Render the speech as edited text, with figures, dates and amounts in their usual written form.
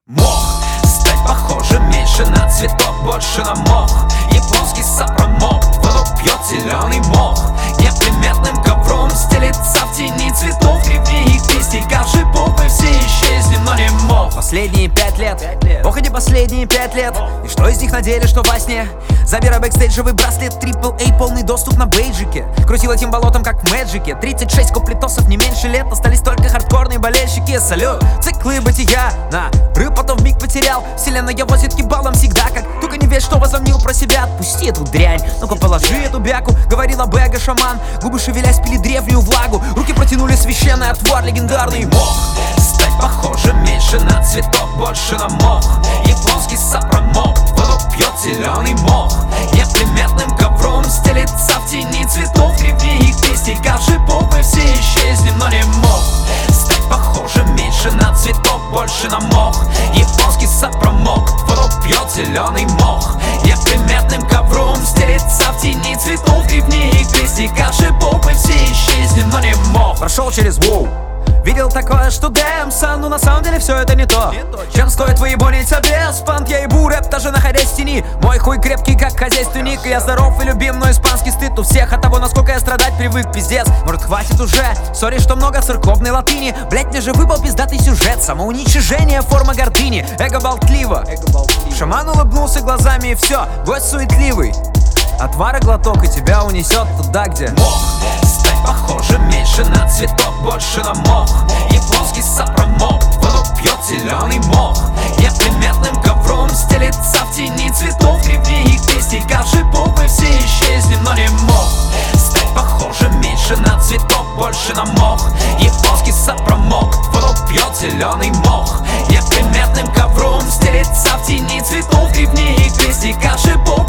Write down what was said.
Мох, стать похожим меньше на цветок, больше на мох. Японский сапромок, воду пьет зеленый мох. Неприметным ковром стелится в тени цветов. Кривни их песни, каши буквы, все исчезнем, но не мох. Последние 5 лет, ох, эти последние 5 лет. И что из них на деле, что во сне? Забирай бэкстейджевый браслет, AAA, полный доступ на бейджике. Крутил этим болотом, как в Мэджике. 36 куплетосов, не меньше лет. Остались только хардкорные болельщики. Салют, циклы бытия на рыб, потом вмиг потерял. Вселенная возит кибалом всегда, как только не верь, что возомнил про себя. Отпусти эту дрянь, ну-ка положи эту бяку. Говорила Бэга шаман, губы шевелясь пили древнюю влагу. Руки протянули священный отвар, легендарный мох. Стать похожим меньше на цветок, больше на мох. Японский сапромок, воду пьет зеленый мох. Неприметным ковром стелится в тени цветов. Кривни их песни, каши буквы, все исчезнем, но не мох. Стать похожим меньше на цветок, больше на мох. Японский сапромок, воду пьет зеленый мох. Неприметным ковром стелится в тени цветов. Кривни их песни, каши буквы, все исчезнем, но не мох. Прошел через воу, видел такое, что дэмса, но на самом деле все это не то. Чем стоит выебониться без панк? Я ебу рэп, даже находясь в тени. Мой хуй крепкий, как хозяйственник. И я здоров и любим, но испанский стыд у всех от того, насколько я страдать привык, пиздец. Может, хватит уже? Сори, что много церковной латыни. Блять, мне же выпал пиздатый сюжет. Самоуничижение, форма гордыни. Эго болтливо. Шаман улыбнулся глазами и все, гость суетливый. Отвара глоток и тебя унесет туда, где мох. Стать похожим меньше на цветок, больше на мох. Японский сапромок, воду пьет зеленый мох. Неприметным ковром стелится в тени цветов. Кривни их песни, каши буквы, все исчезнем, но не мох. Стать похожим меньше на цветок, больше на мох. Японский сапромок, воду пьет зеленый мох. Неприметным ковром стелится в тени цветов. Кривни их песни, каши буквы,